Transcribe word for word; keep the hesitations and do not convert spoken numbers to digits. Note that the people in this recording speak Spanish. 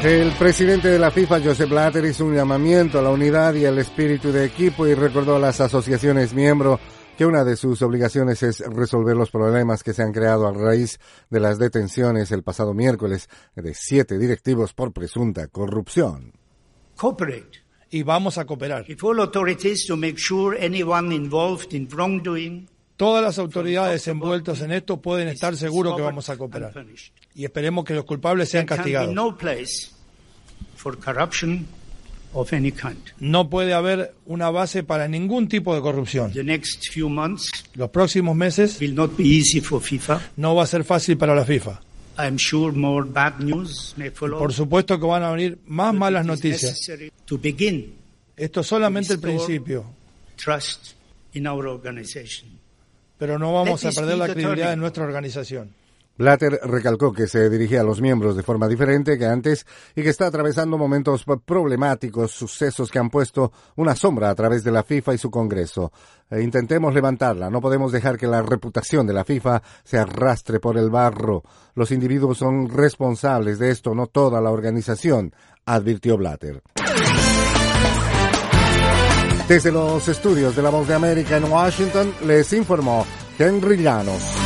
El presidente de la FIFA, Josep Blatter, hizo un llamamiento a la unidad y al espíritu de equipo y recordó a las asociaciones miembro que una de sus obligaciones es resolver los problemas que se han creado a raíz de las detenciones el pasado miércoles de siete directivos por presunta corrupción. Cooperate. Y vamos a cooperar. With all authorities to make sure anyone involved in wrongdoing. Todas las autoridades envueltas en esto pueden estar seguros que vamos a cooperar. Y esperemos que los culpables sean castigados. No place for corruption of any kind. No puede haber una base para ningún tipo de corrupción. The next few months Los próximos meses will not be easy for FIFA. No va a ser fácil para la FIFA. I'm sure more bad news may follow. Por supuesto que van a venir más malas noticias. To begin Esto es solamente el principio. Trust in our organization. Pero no vamos a perder la credibilidad de nuestra organización. Blatter recalcó que se dirige a los miembros de forma diferente que antes y que está atravesando momentos problemáticos, sucesos que han puesto una sombra a través de la FIFA y su Congreso. E intentemos levantarla, no podemos dejar que la reputación de la FIFA se arrastre por el barro. Los individuos son responsables de esto, no toda la organización, advirtió Blatter. Desde los estudios de La Voz de América en Washington, les informó Henry Llanos.